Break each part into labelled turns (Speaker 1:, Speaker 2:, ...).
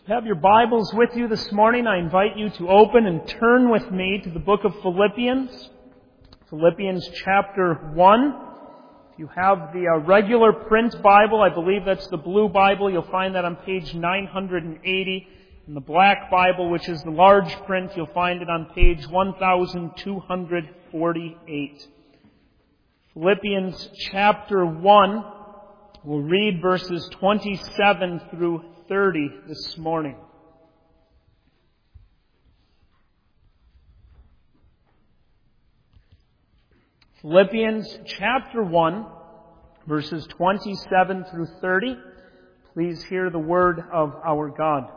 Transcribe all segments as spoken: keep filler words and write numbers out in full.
Speaker 1: Have your Bibles with you this morning. I invite you to open and turn with me to the book of Philippians. Philippians chapter one. If you have the uh, regular print Bible, I believe that's the blue Bible, you'll find that on page nine hundred eighty. In the black Bible, which is the large print, you'll find it on page one thousand two hundred forty-eight. Philippians chapter one. We'll read verses twenty-seven through thirty this morning. Philippians chapter one, verses twenty-seven through thirty. Please hear the word of our God.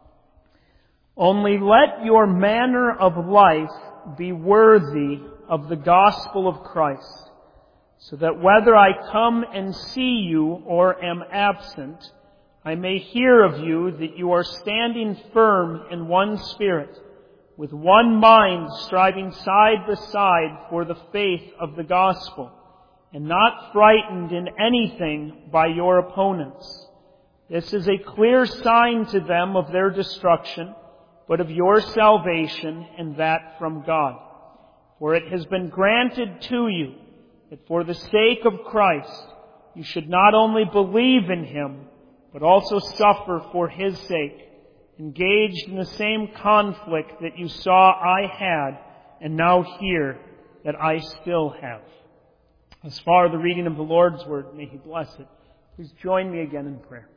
Speaker 1: Only let your manner of life be worthy of the gospel of Christ, so that whether I come and see you or am absent, I may hear of you that you are standing firm in one spirit, with one mind striving side by side for the faith of the gospel, and not frightened in anything by your opponents. This is a clear sign to them of their destruction, but of your salvation, and that from God. For it has been granted to you that for the sake of Christ you should not only believe in Him, but also suffer for His sake, engaged in the same conflict that you saw I had, and now hear that I still have. As far as the reading of the Lord's Word, may He bless it. Please join me again in prayer.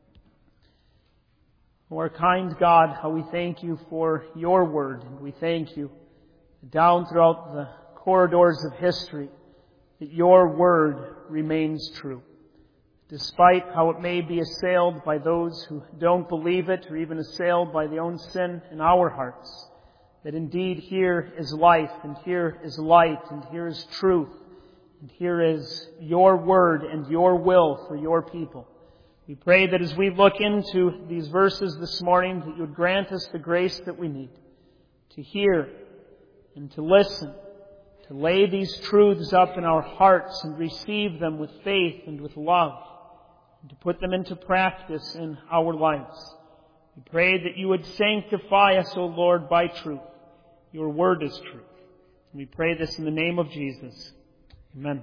Speaker 1: O our kind God, how we thank You for Your Word, and we thank You down throughout the corridors of history that Your Word remains true. Despite how it may be assailed by those who don't believe it, or even assailed by the own sin in our hearts, that indeed here is life, and here is light, and here is truth, and here is Your Word and Your will for Your people. We pray that as we look into these verses this morning, that You would grant us the grace that we need to hear and to listen, to lay these truths up in our hearts and receive them with faith and with love, and to put them into practice in our lives. We pray that You would sanctify us, O Lord, by truth. Your Word is truth. And we pray this in the name of Jesus. Amen.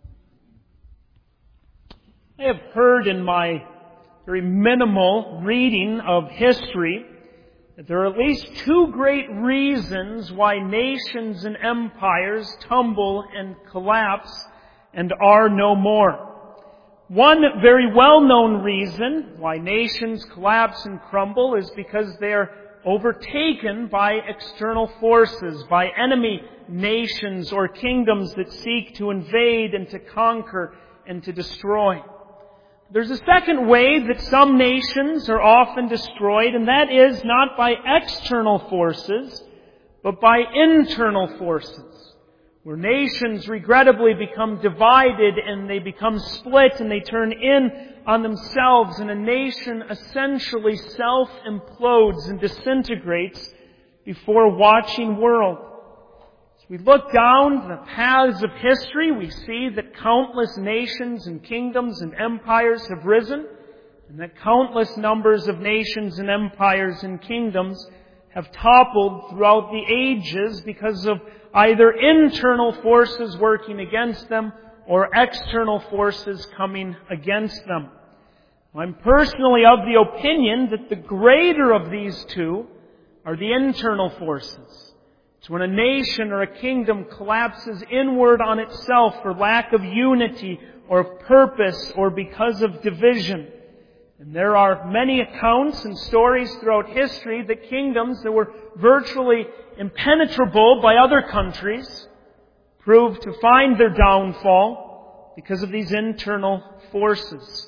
Speaker 1: I have heard in my very minimal reading of history that there are at least two great reasons why nations and empires tumble and collapse and are no more. One very well-known reason why nations collapse and crumble is because they are overtaken by external forces, by enemy nations or kingdoms that seek to invade and to conquer and to destroy. There's a second way that some nations are often destroyed, and that is not by external forces, but by internal forces, where nations regrettably become divided and they become split and they turn in on themselves, and a nation essentially self-implodes and disintegrates before a watching world. As we look down the paths of history, we see that countless nations and kingdoms and empires have risen, and that countless numbers of nations and empires and kingdoms have toppled throughout the ages because of either internal forces working against them or external forces coming against them. I'm personally of the opinion that the greater of these two are the internal forces. It's when a nation or a kingdom collapses inward on itself for lack of unity or purpose or because of division. And there are many accounts and stories throughout history that kingdoms that were virtually impenetrable by other countries proved to find their downfall because of these internal forces.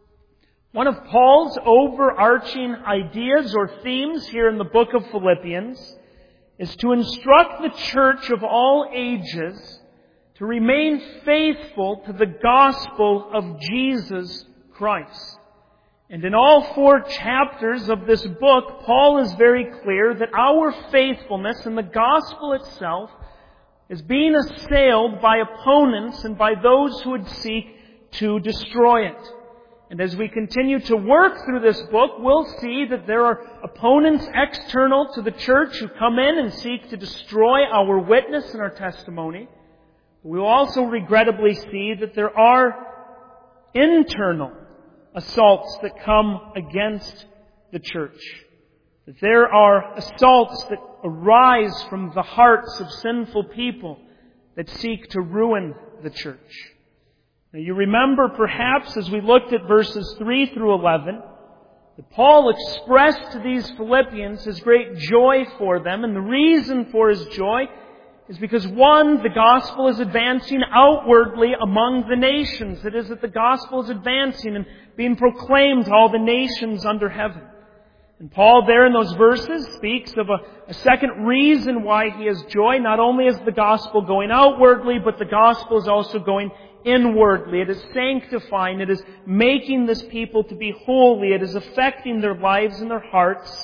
Speaker 1: One of Paul's overarching ideas or themes here in the book of Philippians is to instruct the church of all ages to remain faithful to the gospel of Jesus Christ. And in all four chapters of this book, Paul is very clear that our faithfulness in the gospel itself is being assailed by opponents and by those who would seek to destroy it. And as we continue to work through this book, we'll see that there are opponents external to the church who come in and seek to destroy our witness and our testimony. We will also regrettably see that there are internal assaults that come against the church. That there are assaults that arise from the hearts of sinful people that seek to ruin the church. Now you remember perhaps as we looked at verses three through eleven, that Paul expressed to these Philippians his great joy for them, and the reason for his joy is because, one, the gospel is advancing outwardly among the nations. It is that the gospel is advancing and being proclaimed to all the nations under heaven. And Paul there in those verses speaks of a, a second reason why he has joy. Not only is the gospel going outwardly, but the gospel is also going inwardly. It is sanctifying. It is making this people to be holy. It is affecting their lives and their hearts.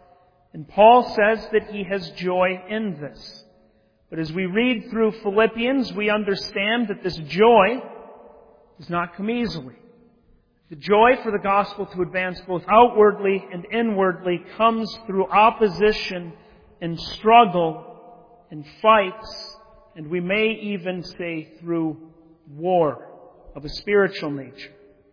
Speaker 1: And Paul says that he has joy in this. But as we read through Philippians, we understand that this joy does not come easily. The joy for the gospel to advance both outwardly and inwardly comes through opposition and struggle and fights, and we may even say through war of a spiritual nature.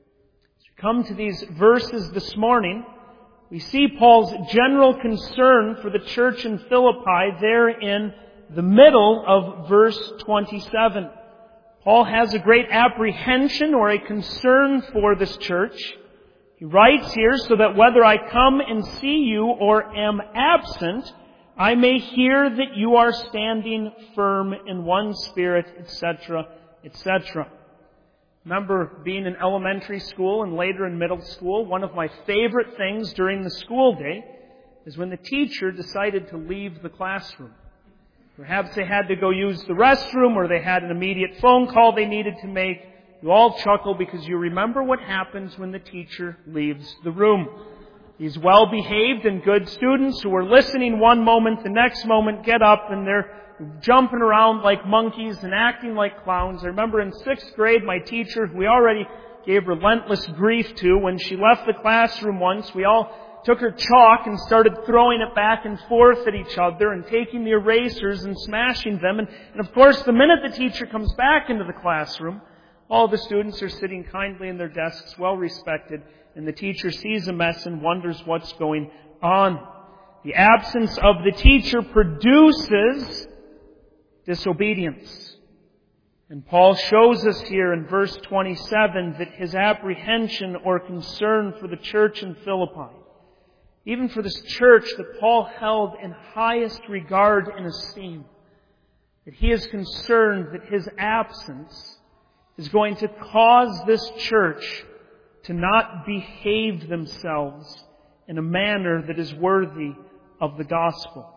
Speaker 1: As we come to these verses this morning, we see Paul's general concern for the church in Philippi there in the middle of verse twenty-seven. Paul has a great apprehension or a concern for this church. He writes here, so that whether I come and see you or am absent, I may hear that you are standing firm in one spirit, et cetera, et cetera. Remember being in elementary school and later in middle school, one of my favorite things during the school day is when the teacher decided to leave the classroom. Perhaps they had to go use the restroom or they had an immediate phone call they needed to make. You all chuckle because you remember what happens when the teacher leaves the room. These well-behaved and good students who are listening one moment, the next moment get up and they're jumping around like monkeys and acting like clowns. I remember in sixth grade, my teacher, who we already gave relentless grief to, when she left the classroom once, we all took her chalk and started throwing it back and forth at each other and taking the erasers and smashing them. And, and of course, the minute the teacher comes back into the classroom, all the students are sitting kindly in their desks, well respected, and the teacher sees a mess and wonders what's going on. The absence of the teacher produces disobedience. And Paul shows us here in verse twenty-seven that his apprehension or concern for the church in Philippi, even for this church that Paul held in highest regard and esteem, that he is concerned that his absence is going to cause this church to not behave themselves in a manner that is worthy of the gospel.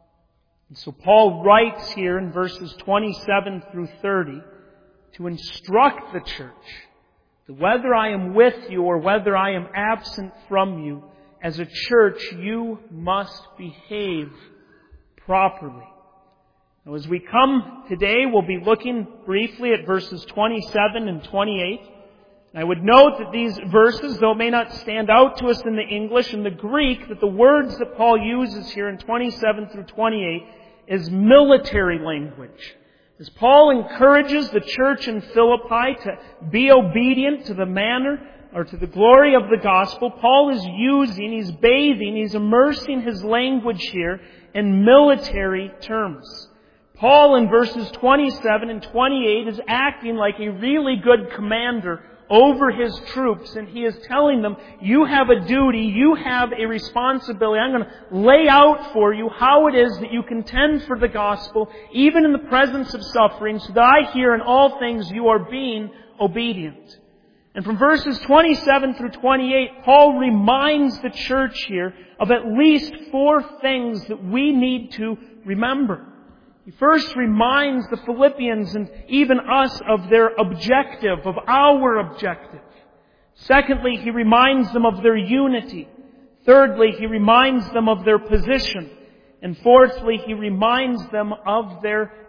Speaker 1: And so Paul writes here in verses twenty-seven through thirty to instruct the church that whether I am with you or whether I am absent from you, as a church, you must behave properly. Now, as we come today, we'll be looking briefly at verses twenty-seven and twenty-eight. I would note that these verses, though it may not stand out to us in the English, in the Greek, that the words that Paul uses here in twenty-seven through twenty-eight is military language. As Paul encourages the church in Philippi to be obedient to the manner or to the glory of the gospel, Paul is using, he's bathing, he's immersing his language here in military terms. Paul in verses twenty-seven and twenty-eight is acting like a really good commander over his troops, and he is telling them, you have a duty, you have a responsibility. I'm going to lay out for you how it is that you contend for the gospel, even in the presence of suffering, so that I hear in all things you are being obedient. And from verses twenty-seven through twenty-eight, Paul reminds the church here of at least four things that we need to remember. He first reminds the Philippians and even us of their objective, of our objective. Secondly, he reminds them of their unity. Thirdly, he reminds them of their position. And fourthly, he reminds them of their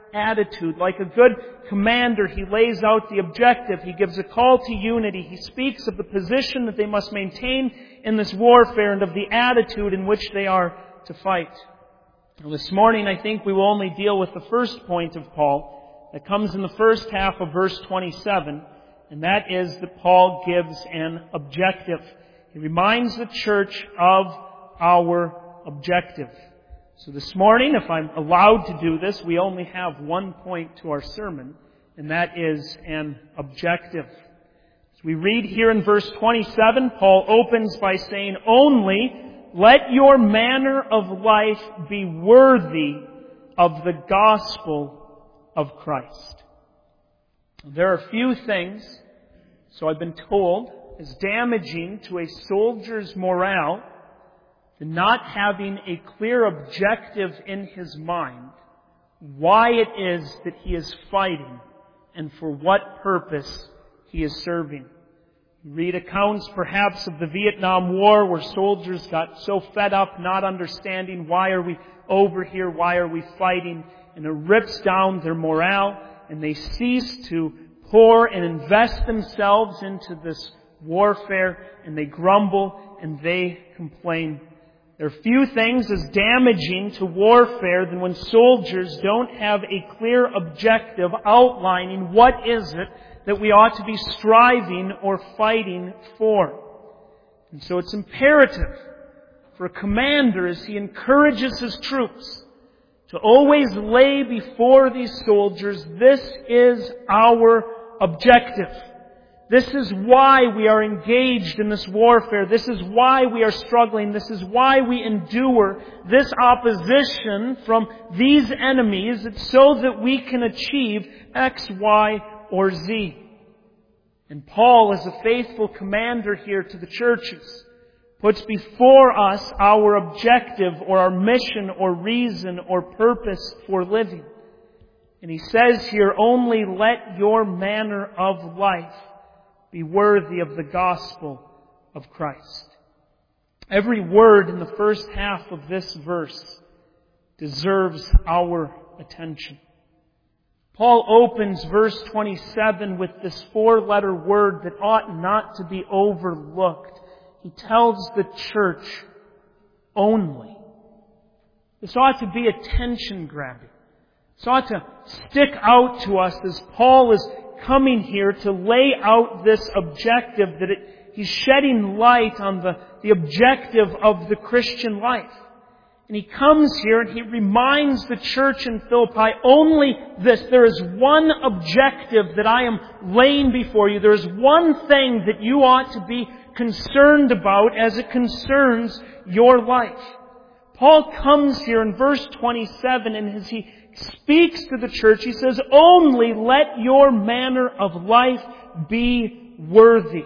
Speaker 1: attitude. Like a good commander, he lays out the objective. He gives a call to unity. He speaks of the position that they must maintain in this warfare and of the attitude in which they are to fight. Now, this morning, I think we will only deal with the first point of Paul that comes in the first half of verse twenty-seven, and that is that Paul gives an objective. He reminds the church of our objective. So this morning, if I'm allowed to do this, we only have one point to our sermon, and that is an objective. As we read here in verse twenty-seven, Paul opens by saying, "Only let your manner of life be worthy of the gospel of Christ." There are few things, so I've been told, as damaging to a soldier's morale than not having a clear objective in his mind why it is that he is fighting and for what purpose he is serving. You read accounts perhaps of the Vietnam War where soldiers got so fed up not understanding why are we over here, why are we fighting, and it rips down their morale and they cease to pour and invest themselves into this warfare and they grumble and they complain. There are few things as damaging to warfare than when soldiers don't have a clear objective outlining what is it that we ought to be striving or fighting for. And so it's imperative for a commander as he encourages his troops to always lay before these soldiers, this is our objective. This is why we are engaged in this warfare. This is why we are struggling. This is why we endure this opposition from these enemies. It's so that we can achieve X, Y, or Z. And Paul, as a faithful commander here to the churches, puts before us our objective or our mission or reason or purpose for living. And he says here, only let your manner of life be worthy of the gospel of Christ. Every word in the first half of this verse deserves our attention. Paul opens verse twenty-seven with this four-letter word that ought not to be overlooked. He tells the church, only. This ought to be attention-grabbing. This ought to stick out to us as Paul is coming here to lay out this objective, that it, he's shedding light on the, the objective of the Christian life. And he comes here and he reminds the church in Philippi only this. There is one objective that I am laying before you. There is one thing that you ought to be concerned about as it concerns your life. Paul comes here in verse twenty-seven and as he speaks to the church, he says, only let your manner of life be worthy.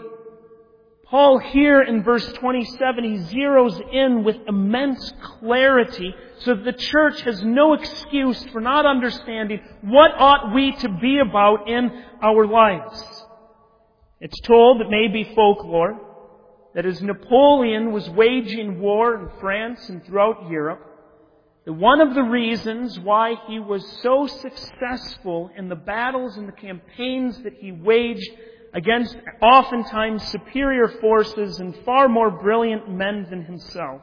Speaker 1: Paul here in verse twenty-seven, he zeroes in with immense clarity so that the church has no excuse for not understanding what ought we to be about in our lives. It's told, it may be folklore, that as Napoleon was waging war in France and throughout Europe, that one of the reasons why he was so successful in the battles and the campaigns that he waged against oftentimes superior forces and far more brilliant men than himself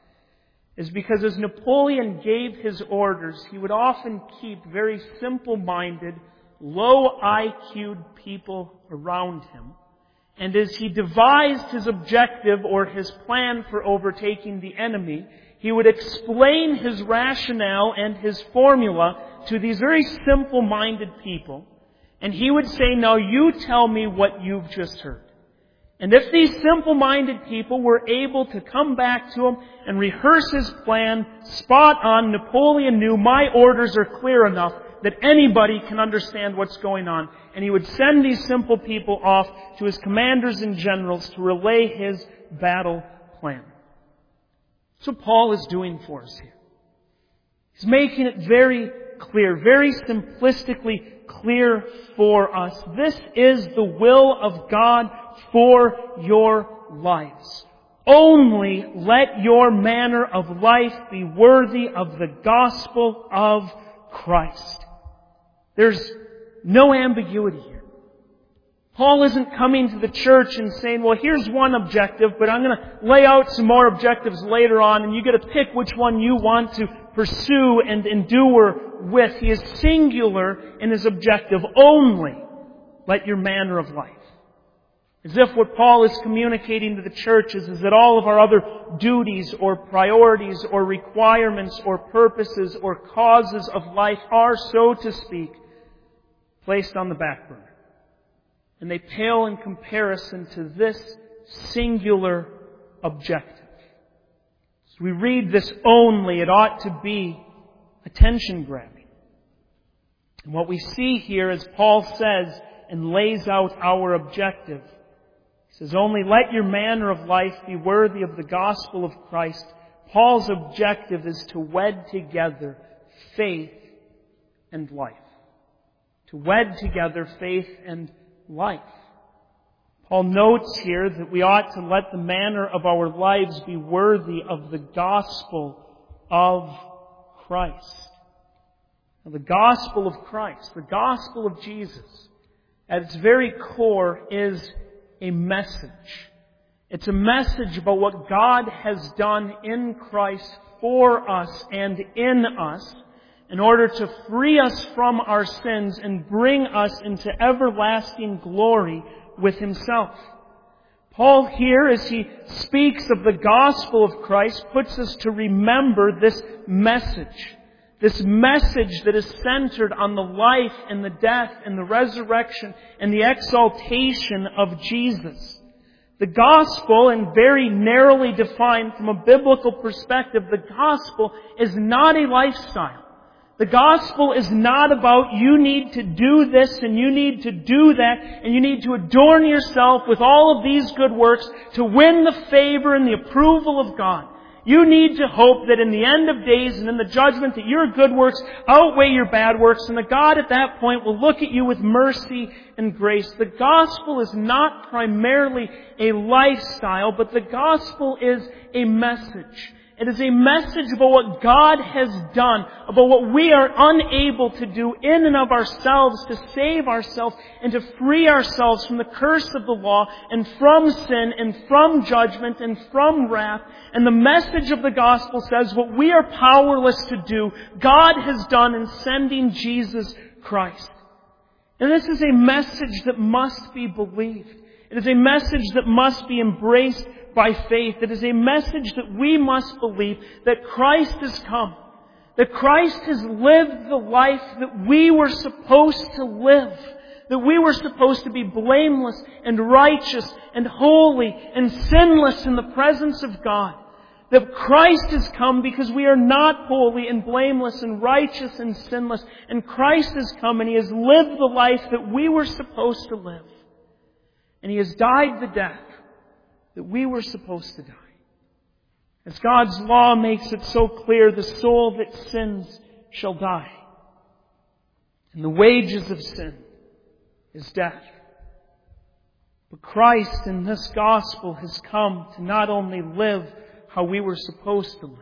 Speaker 1: is because as Napoleon gave his orders, he would often keep very simple-minded, low-I Q'd people around him. And as he devised his objective or his plan for overtaking the enemy, he would explain his rationale and his formula to these very simple-minded people. And he would say, now you tell me what you've just heard. And if these simple-minded people were able to come back to him and rehearse his plan, spot on, Napoleon knew my orders are clear enough that anybody can understand what's going on. And he would send these simple people off to his commanders and generals to relay his battle plan. That's what Paul is doing for us here. He's making it very clear, very simplistically clear for us. This is the will of God for your lives. Only let your manner of life be worthy of the gospel of Christ. There's no ambiguity here. Paul isn't coming to the church and saying, well, here's one objective, but I'm going to lay out some more objectives later on, and you get to pick which one you want to pursue and endure with. He is singular in his objective only. Let your manner of life. As if what Paul is communicating to the church is, is that all of our other duties or priorities or requirements or purposes or causes of life are, so to speak, placed on the back burner. And they pale in comparison to this singular objective. As we read this only, it ought to be attention-grabbing. And what we see here, as Paul says and lays out our objective, he says, only let your manner of life be worthy of the gospel of Christ. Paul's objective is to wed together faith and life. To wed together faith and life. Paul notes here that we ought to let the manner of our lives be worthy of the gospel of Christ. Now, the gospel of Christ, the gospel of Jesus, at its very core is a message. It's a message about what God has done in Christ for us and in us in order to free us from our sins and bring us into everlasting glory with Himself. Paul here, as he speaks of the gospel of Christ, puts us to remember this message. This message that is centered on the life and the death and the resurrection and the exaltation of Jesus. The gospel, and very narrowly defined from a biblical perspective, the gospel is not a lifestyle. The gospel is not about you need to do this and you need to do that and you need to adorn yourself with all of these good works to win the favor and the approval of God. You need to hope that in the end of days and in the judgment that your good works outweigh your bad works and that God at that point will look at you with mercy and grace. The gospel is not primarily a lifestyle, but the gospel is a message. It is a message about what God has done, about what we are unable to do in and of ourselves to save ourselves and to free ourselves from the curse of the law and from sin and from judgment and from wrath. And the message of the gospel says what we are powerless to do, God has done in sending Jesus Christ. And this is a message that must be believed. It is a message that must be embraced by faith. It is a message that we must believe that Christ has come. That Christ has lived the life that we were supposed to live. That we were supposed to be blameless and righteous and holy and sinless in the presence of God. That Christ has come because we are not holy and blameless and righteous and sinless. And Christ has come and He has lived the life that we were supposed to live. And He has died the death that we were supposed to die. As God's law makes it so clear, the soul that sins shall die. And the wages of sin is death. But Christ in this gospel has come to not only live how we were supposed to live,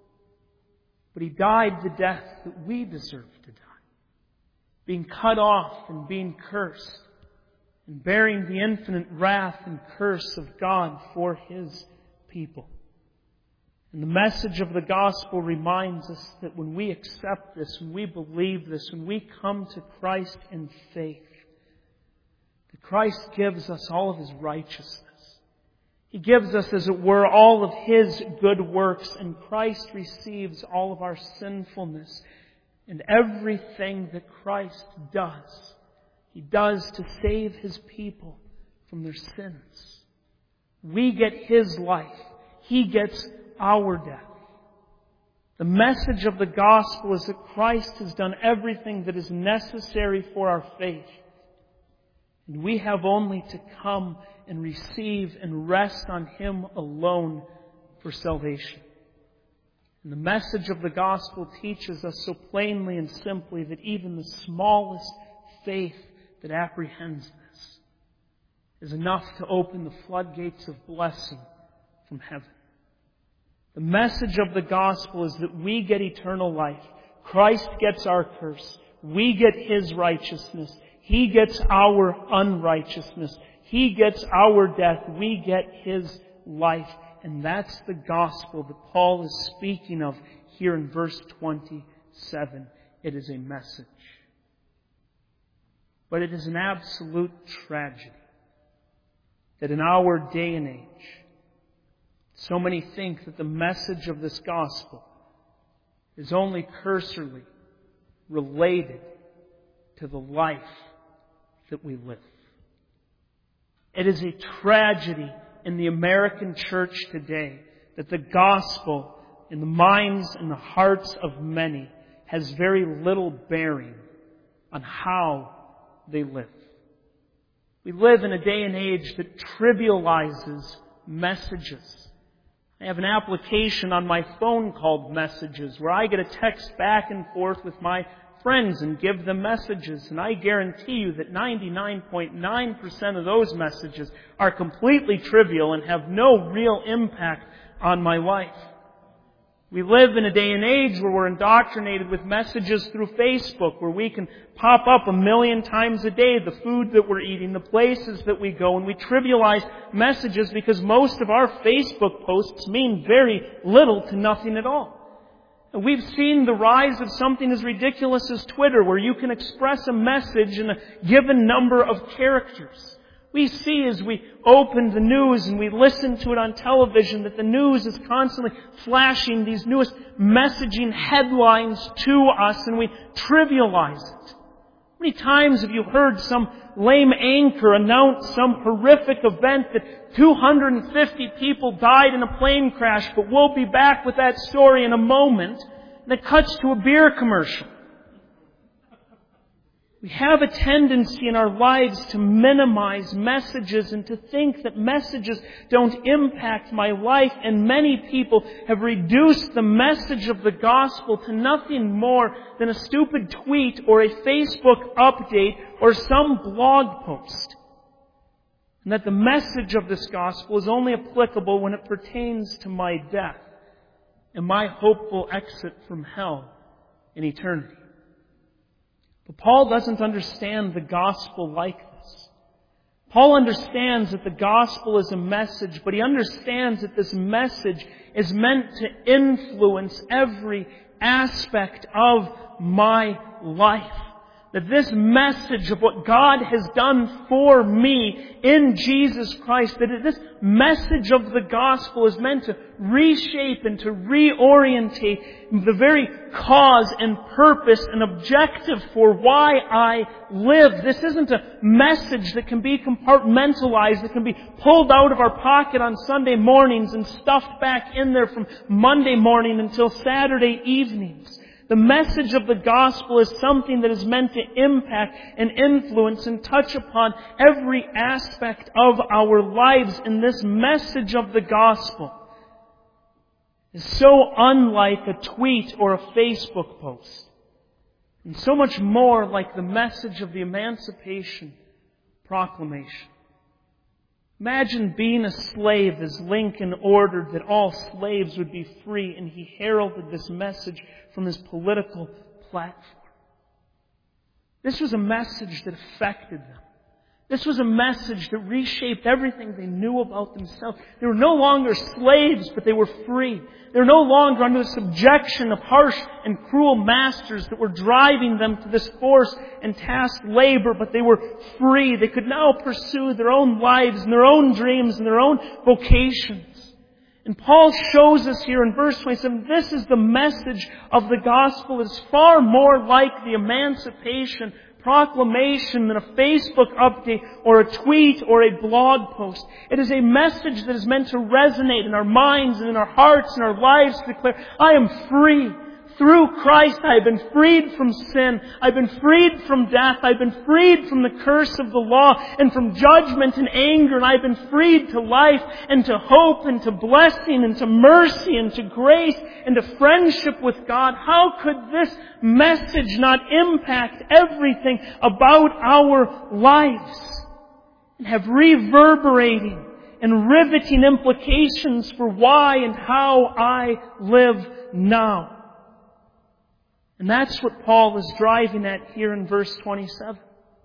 Speaker 1: but He died the death that we deserved to die. Being cut off and being cursed, and bearing the infinite wrath and curse of God for His people. And the message of the gospel reminds us that when we accept this, when we believe this, when we come to Christ in faith, that Christ gives us all of His righteousness. He gives us, as it were, all of His good works, and Christ receives all of our sinfulness and everything that Christ does. He does to save His people from their sins. We get His life. He gets our death. The message of the gospel is that Christ has done everything that is necessary for our faith. And we have only to come and receive and rest on Him alone for salvation. And the message of the gospel teaches us so plainly and simply that even the smallest faith that apprehends this is enough to open the floodgates of blessing from heaven. The message of the gospel is that we get eternal life. Christ gets our curse. We get His righteousness. He gets our unrighteousness. He gets our death. We get His life. And that's the gospel that Paul is speaking of here in verse twenty-seven. It is a message. But it is an absolute tragedy that in our day and age, so many think that the message of this gospel is only cursorily related to the life that we live. It is a tragedy in the American church today that the gospel in the minds and the hearts of many has very little bearing on how they live. We live in a day and age that trivializes messages. I have an application on my phone called Messages where I get a text back and forth with my friends and give them messages. And I guarantee you that ninety-nine point nine percent of those messages are completely trivial and have no real impact on my life. We live in a day and age where we're indoctrinated with messages through Facebook, where we can pop up a million times a day the food that we're eating, the places that we go, and we trivialize messages because most of our Facebook posts mean very little to nothing at all. And we've seen the rise of something as ridiculous as Twitter, where you can express a message in a given number of characters. We see as we open the news and we listen to it on television that the news is constantly flashing these newest messaging headlines to us, and we trivialize it. How many times have you heard some lame anchor announce some horrific event that two hundred fifty people died in a plane crash, but we'll be back with that story in a moment, and it cuts to a beer commercial? We have a tendency in our lives to minimize messages and to think that messages don't impact my life, and many people have reduced the message of the gospel to nothing more than a stupid tweet or a Facebook update or some blog post. And that the message of this gospel is only applicable when it pertains to my death and my hopeful exit from hell in eternity. But Paul doesn't understand the gospel like this. Paul understands that the gospel is a message, but he understands that this message is meant to influence every aspect of my life. That this message of what God has done for me in Jesus Christ, that this message of the gospel is meant to reshape and to reorientate the very cause and purpose and objective for why I live. This isn't a message that can be compartmentalized, that can be pulled out of our pocket on Sunday mornings and stuffed back in there from Monday morning until Saturday evenings. The message of the gospel is something that is meant to impact and influence and touch upon every aspect of our lives. And this message of the gospel is so unlike a tweet or a Facebook post, and so much more like the message of the Emancipation Proclamation. Imagine being a slave as Lincoln ordered that all slaves would be free, and he heralded this message from his political platform. This was a message that affected them. This was a message that reshaped everything they knew about themselves. They were no longer slaves, but they were free. They were no longer under the subjection of harsh and cruel masters that were driving them to this forced and tasked labor, but they were free. They could now pursue their own lives and their own dreams and their own vocations. And Paul shows us here in verse twenty-seven, this is the message of the gospel. It's far more like the Emancipation Proclamation than a Facebook update or a tweet or a blog post. It is a message that is meant to resonate in our minds and in our hearts and our lives to declare, I am free. Through Christ I have been freed from sin. I've been freed from death. I've been freed from the curse of the law and from judgment and anger. And I've been freed to life and to hope and to blessing and to mercy and to grace and to friendship with God. How could this message not impact everything about our lives and have reverberating and riveting implications for why and how I live now? And that's what Paul is driving at here in verse twenty-seven.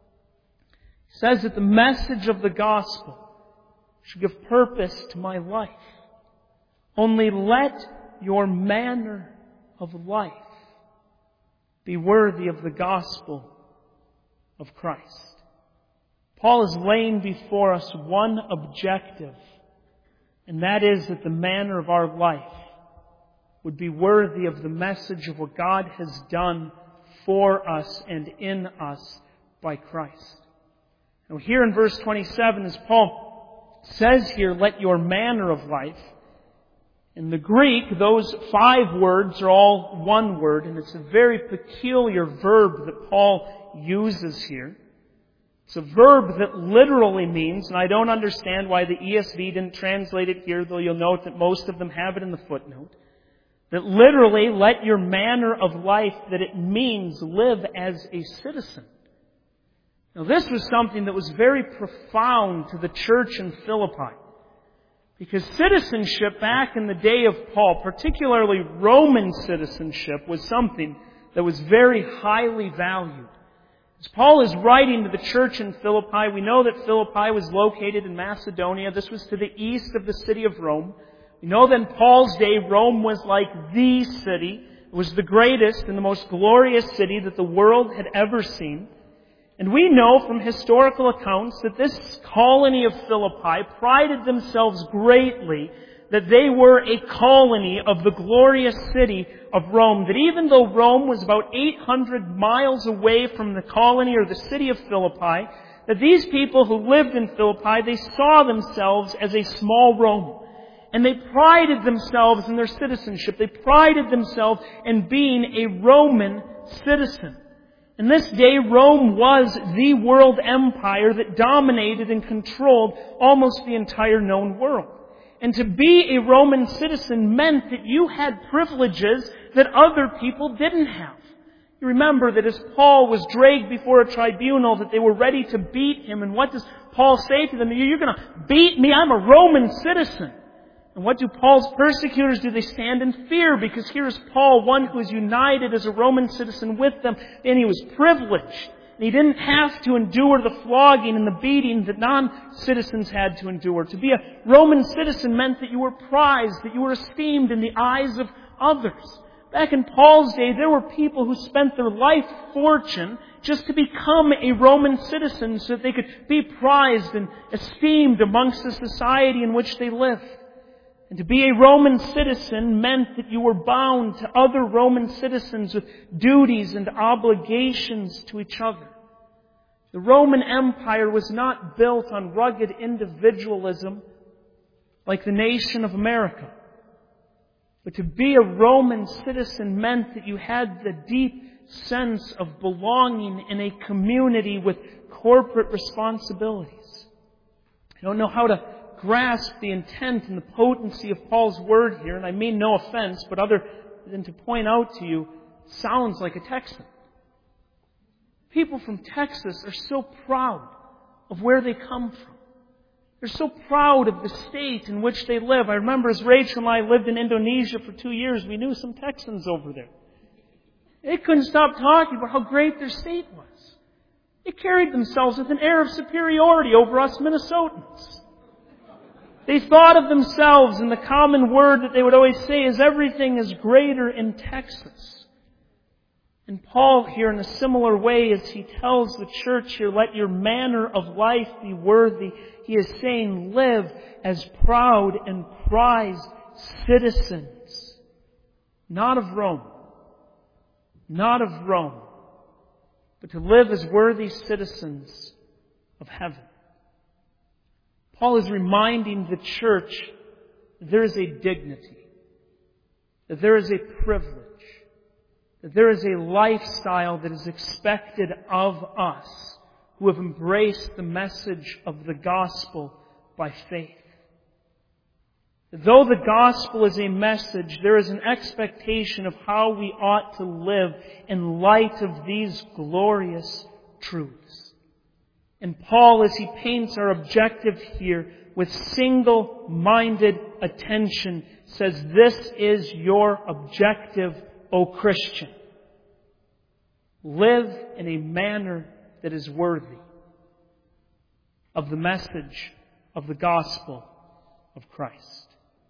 Speaker 1: He says that the message of the gospel should give purpose to my life. Only let your manner of life be worthy of the gospel of Christ. Paul is laying before us one objective, and that is that the manner of our life would be worthy of the message of what God has done for us and in us by Christ. Now here in verse twenty-seven, as Paul says here, let your manner of life, in the Greek, those five words are all one word, and it's a very peculiar verb that Paul uses here. It's a verb that literally means, and I don't understand why the E S V didn't translate it here, though you'll note that most of them have it in the footnote, that literally, let your manner of life, that it means live as a citizen. Now this was something that was very profound to the church in Philippi. Because citizenship back in the day of Paul, particularly Roman citizenship, was something that was very highly valued. As Paul is writing to the church in Philippi, we know that Philippi was located in Macedonia. This was to the east of the city of Rome. We know that in Paul's day, Rome was like the city. It was the greatest and the most glorious city that the world had ever seen. And we know from historical accounts that this colony of Philippi prided themselves greatly that they were a colony of the glorious city of Rome. That even though Rome was about eight hundred miles away from the colony or the city of Philippi, that these people who lived in Philippi, they saw themselves as a small Rome. And they prided themselves in their citizenship. They prided themselves in being a Roman citizen. In this day, Rome was the world empire that dominated and controlled almost the entire known world. And to be a Roman citizen meant that you had privileges that other people didn't have. You remember that as Paul was dragged before a tribunal, that they were ready to beat him. And what does Paul say to them? You're going to beat me? I'm a Roman citizen. And what do Paul's persecutors do? They stand in fear, because here is Paul, one who is united as a Roman citizen with them, and he was privileged. And he didn't have to endure the flogging and the beating that non-citizens had to endure. To be a Roman citizen meant that you were prized, that you were esteemed in the eyes of others. Back in Paul's day, there were people who spent their life fortune just to become a Roman citizen so that they could be prized and esteemed amongst the society in which they lived. And to be a Roman citizen meant that you were bound to other Roman citizens with duties and obligations to each other. The Roman Empire was not built on rugged individualism like the nation of America. But to be a Roman citizen meant that you had the deep sense of belonging in a community with corporate responsibilities. I don't know how to grasp the intent and the potency of Paul's word here, and I mean no offense, but other than to point out to you, sounds like a Texan. People from Texas are so proud of where they come from. They're so proud of the state in which they live. I remember as Rachel and I lived in Indonesia for two years, we knew some Texans over there. They couldn't stop talking about how great their state was. They carried themselves with an air of superiority over us Minnesotans. They thought of themselves, and the common word that they would always say is everything is greater in Texas. And Paul here, in a similar way, as he tells the church here, let your manner of life be worthy, he is saying live as proud and prized citizens. Not of Rome. Not of Rome. But to live as worthy citizens of heaven. Paul is reminding the church that there is a dignity, that there is a privilege, that there is a lifestyle that is expected of us who have embraced the message of the gospel by faith. Though the gospel is a message, there is an expectation of how we ought to live in light of these glorious truths. And Paul, as he paints our objective here with single-minded attention, says, this is your objective, O Christian. live in a manner that is worthy of the message of the gospel of Christ.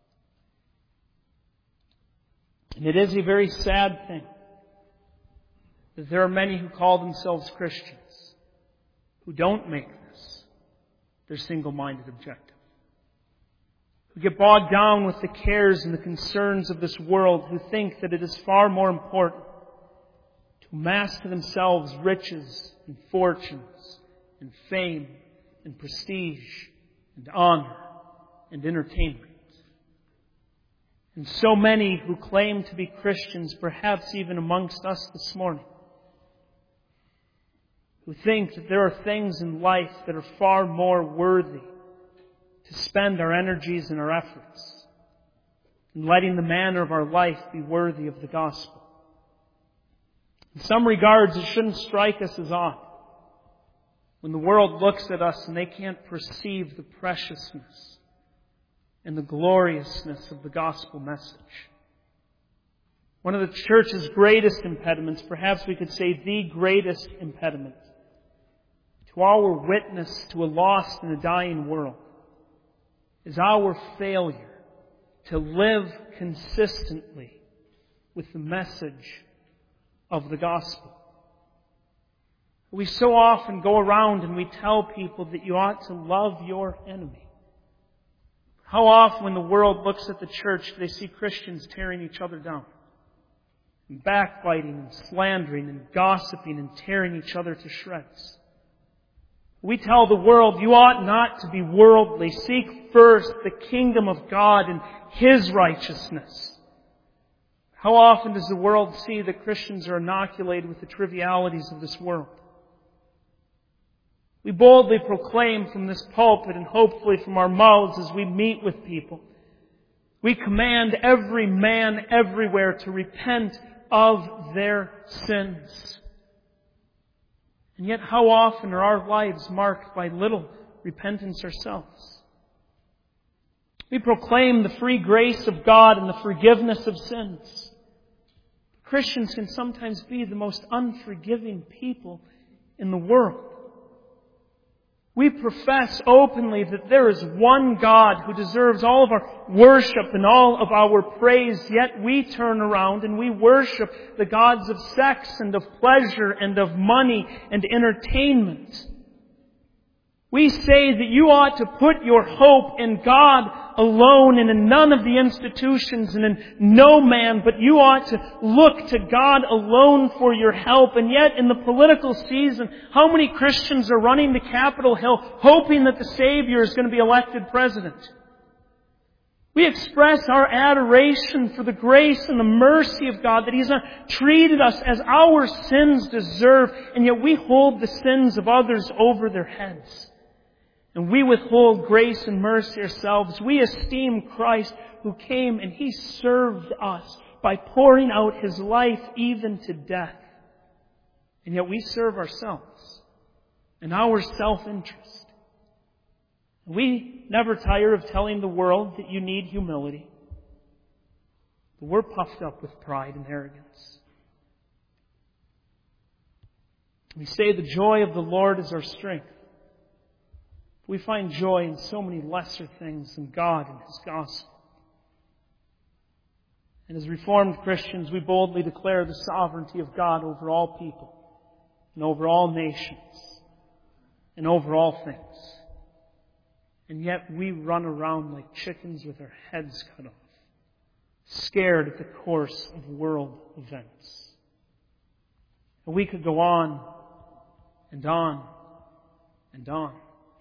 Speaker 1: And it is a very sad thing that there are many who call themselves Christians who don't make this their single-minded objective, who get bogged down with the cares and the concerns of this world, who think that it is far more important to amass to themselves riches and fortunes and fame and prestige and honor and entertainment. And so many who claim to be Christians, perhaps even amongst us this morning, who think that there are things in life that are far more worthy to spend our energies and our efforts in letting the manner of our life be worthy of the gospel. In some regards, it shouldn't strike us as odd when the world looks at us and they can't perceive the preciousness and the gloriousness of the gospel message. One of the church's greatest impediments, perhaps we could say the greatest impediment, to our witness to a lost and a dying world, is our failure to live consistently with the message of the gospel. We so often go around and we tell people that you ought to love your enemy. How often when the world looks at the church, they see Christians tearing each other down, and backbiting and slandering and gossiping and tearing each other to shreds. We tell the world, you ought not to be worldly. Seek first the kingdom of God and His righteousness. How often does the world see that Christians are inoculated with the trivialities of this world? We boldly proclaim from this pulpit and hopefully from our mouths as we meet with people. We command every man everywhere to repent of their sins. And yet how often are our lives marked by little repentance ourselves? We proclaim the free grace of God and the forgiveness of sins. Christians can sometimes be the most unforgiving people in the world. We profess openly that there is one God who deserves all of our worship and all of our praise, yet we turn around and we worship the gods of sex and of pleasure and of money and entertainment. We say that you ought to put your hope in God alone and in none of the institutions and in no man, but you ought to look to God alone for your help. And yet in the political season, how many Christians are running to Capitol Hill hoping that the Savior is going to be elected president? We express our adoration for the grace and the mercy of God, that He's not treated us as our sins deserve, and yet we hold the sins of others over their heads. And we withhold grace and mercy ourselves. We esteem Christ who came and He served us by pouring out His life even to death. And yet we serve ourselves and our self-interest. We never tire of telling the world that you need humility. But we're puffed up with pride and arrogance. We say the joy of the Lord is our strength. We find joy in so many lesser things than God and His gospel. And as Reformed Christians, we boldly declare the sovereignty of God over all people and over all nations and over all things. And yet we run around like chickens with our heads cut off, scared at the course of world events. And we could go on and on and on.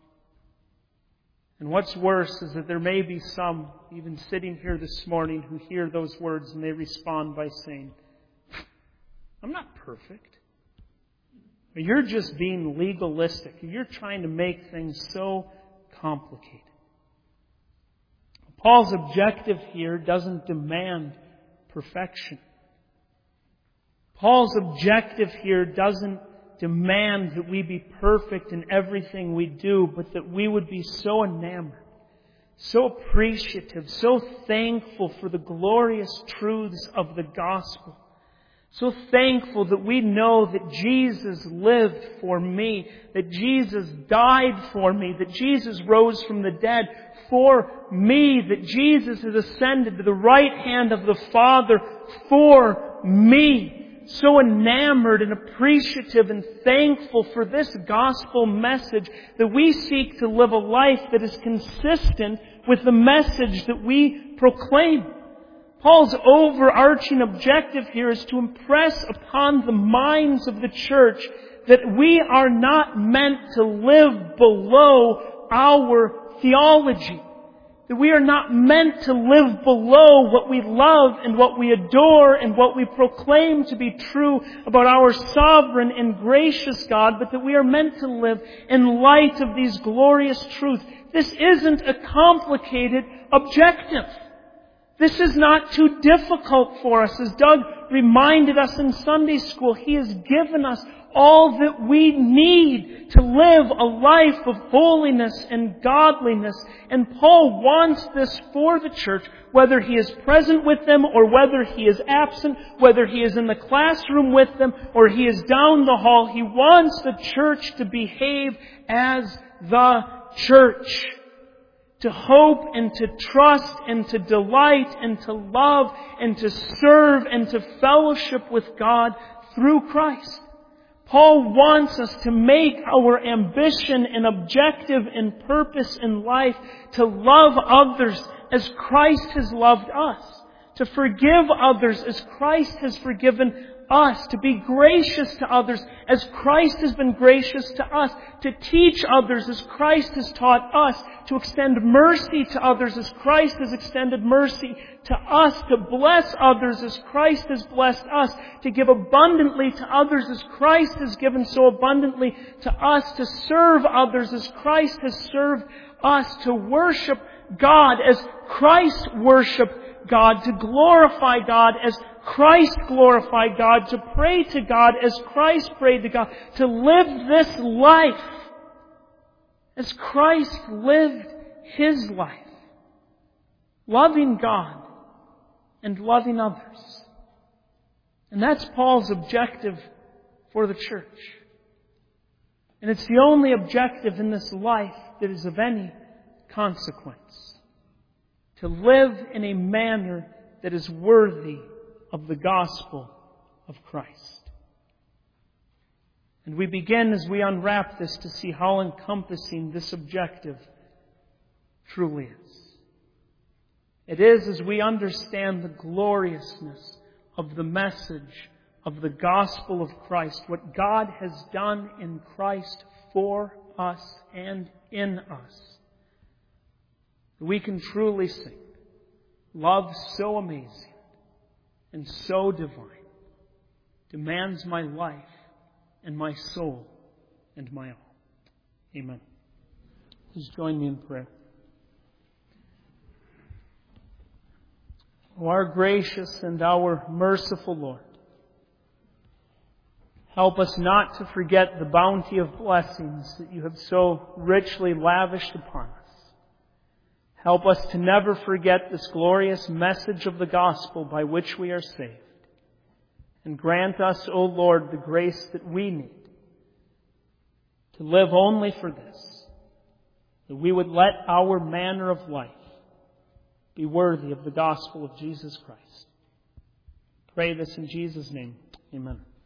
Speaker 1: And what's worse is that there may be some, even sitting here this morning, who hear those words and they respond by saying, I'm not perfect. Or you're just being legalistic. Or you're trying to make things so complicated. Paul's objective here doesn't demand perfection. Paul's objective here doesn't demand that we be perfect in everything we do, but that we would be so enamored, so appreciative, so thankful for the glorious truths of the gospel, So thankful that we know that Jesus lived for me, that Jesus died for me, that Jesus rose from the dead for me, that Jesus has ascended to the right hand of the Father for me. So enamored and appreciative and thankful for this gospel message that we seek to live a life that is consistent with the message that we proclaim. Paul's overarching objective here is to impress upon the minds of the church that we are not meant to live below our theology. That we are not meant to live below what we love and what we adore and what we proclaim to be true about our sovereign and gracious God, but that we are meant to live in light of these glorious truths. This isn't a complicated objective. This is not too difficult for us. As Doug reminded us in Sunday school, He has given us all that we need to live a life of holiness and godliness. And Paul wants this for the church, whether he is present with them or whether he is absent, whether he is in the classroom with them or he is down the hall. He wants the church to behave as the church. To hope and to trust and to delight and to love and to serve and to fellowship with God through Christ. Paul wants us to make our ambition and objective and purpose in life to love others as Christ has loved us. To forgive others as Christ has forgiven us. To be gracious to others as Christ has been gracious to us. To teach others as Christ has taught us. To extend mercy to others as Christ has extended mercy to us. To bless others as Christ has blessed us. To give abundantly to others as Christ has given so abundantly to us. To serve others as Christ has served us. To worship God as Christ worshiped God. To glorify God as Christ glorified God. To pray to God as Christ prayed to God. To live this life as Christ lived His life. Loving God and loving others. And that's Paul's objective for the church. And it's the only objective in this life that is of any consequence. To live in a manner that is worthy of the gospel of Christ. And we begin as we unwrap this to see how encompassing this objective truly is. It is as we understand the gloriousness of the message of the gospel of Christ, what God has done in Christ for us and in us, that we can truly sing, love so amazing and so divine demands my life and my soul and my all. Amen. Please join me in prayer. O our gracious and our merciful Lord, help us not to forget the bounty of blessings that You have so richly lavished upon us. Help us to never forget this glorious message of the gospel by which we are saved. And grant us, O Lord, the grace that we need to live only for this, that we would let our manner of life be worthy of the gospel of Jesus Christ. Pray this in Jesus' name. Amen.